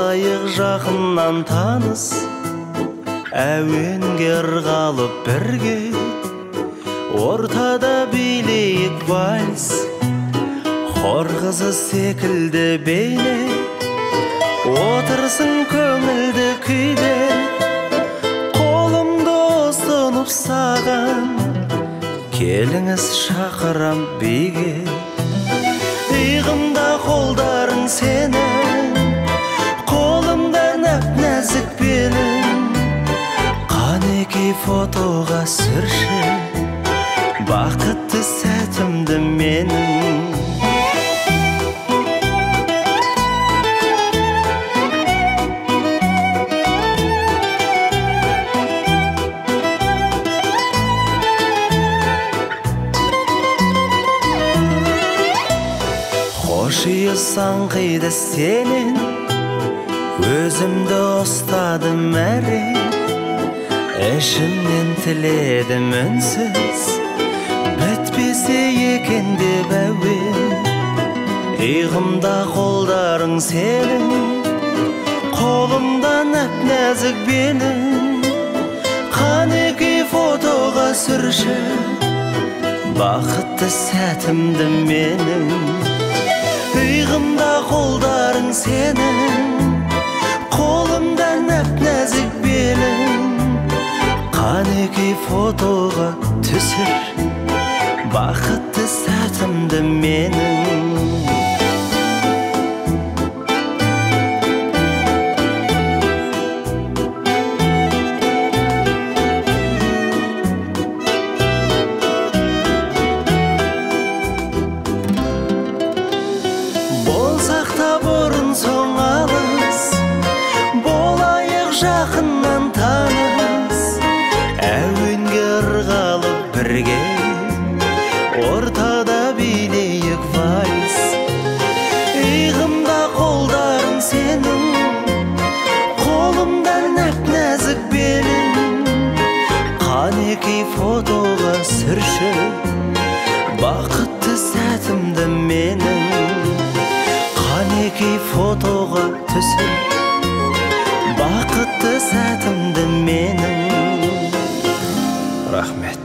болайық жақыннан таныс, әуенге ырғалып бірге, ортада билейік вальс, хор қызы секілді бейне, отырсын көңілді күйде, қолымды ұсынып саған, келіңіз шақырам биге. Иығымда қолдарың сенің, қолымда нәп-нәзік белің, қанекей фотоға сүрші бақытты сәтімді менің. Қошиысаң қиды сенен, өзімді ұстадым әрең, ішімнен тіледім үнсіз, бітпесе екен деп әуен. Иығымда қолдарың сенің, қолымда нәп-нәзік белің, қанекей фотоға сүрші бақытты сәтімді менің. Иығымда қолдарың сенің, қолымда нәп-нәзік белің, қанекей фотоға түсір бақытты сәтімді менің. Болсақ та бұрын соң алыс, болайық жақыннан таныс, әуенге ырғалып бірге, ортада билейік вальс. Иығымда қолдарың сенің, қолымда нәп-нәзік белің, қанекей фотоға сүрші бақытты сәтімді менің. Қанекей фотоға түсір бақытты сәтімді менің. Рахмет.